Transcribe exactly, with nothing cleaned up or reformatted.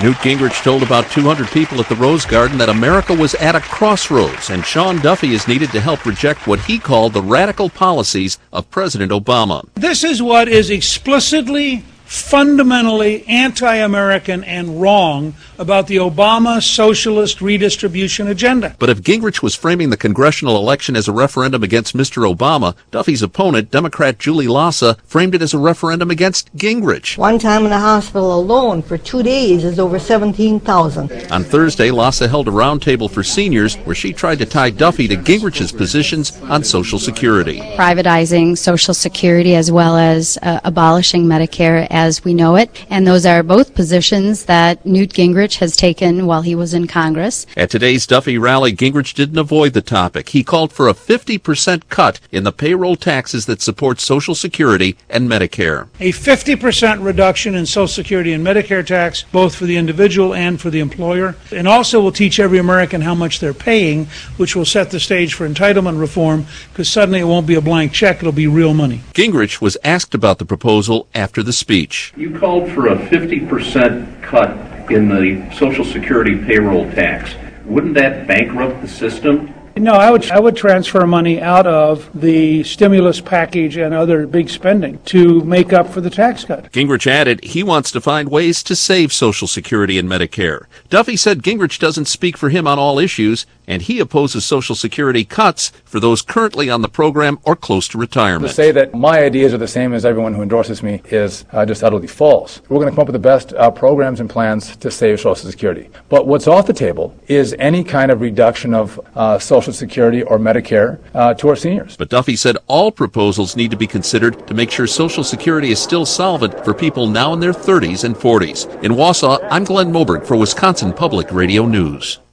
Newt Gingrich told about two hundred people at the Rose Garden that America was at a crossroads, and Sean Duffy is needed to help reject what he called the radical policies of President Obama. This is what is explicitly, fundamentally anti-American and wrong about the Obama socialist redistribution agenda. But if Gingrich was framing the congressional election as a referendum against Mister Obama, Duffy's opponent, Democrat Julie Lassa, framed it as a referendum against Gingrich. One time in the hospital alone for two days is over seventeen thousand. On Thursday, Lassa held a roundtable for seniors where she tried to tie Duffy to Gingrich's positions on Social Security. Privatizing Social Security as well as uh, abolishing Medicare as we know it, and those are both positions that Newt Gingrich has taken while he was in Congress. At today's Duffy rally, Gingrich didn't avoid the topic. He called for a fifty percent cut in the payroll taxes that support Social Security and Medicare. A fifty percent reduction in Social Security and Medicare tax, both for the individual and for the employer, and also will teach every American how much they're paying, which will set the stage for entitlement reform, because suddenly it won't be a blank check, it'll be real money. Gingrich was asked about the proposal after the speech. You called for a fifty percent cut in the Social Security payroll tax. Wouldn't that bankrupt the system? No, I would I would transfer money out of the stimulus package and other big spending to make up for the tax cut. Gingrich added he wants to find ways to save Social Security and Medicare. Duffy said Gingrich doesn't speak for him on all issues, and he opposes Social Security cuts for those currently on the program or close to retirement. To say that my ideas are the same as everyone who endorses me is uh, just utterly false. We're going to come up with the best uh, programs and plans to save Social Security. But what's off the table is any kind of reduction of uh, Social Security or Medicare uh, to our seniors. But Duffy said all proposals need to be considered to make sure Social Security is still solvent for people now in their thirties and forties. In Wausau, I'm Glenn Moberg for Wisconsin Public Radio News.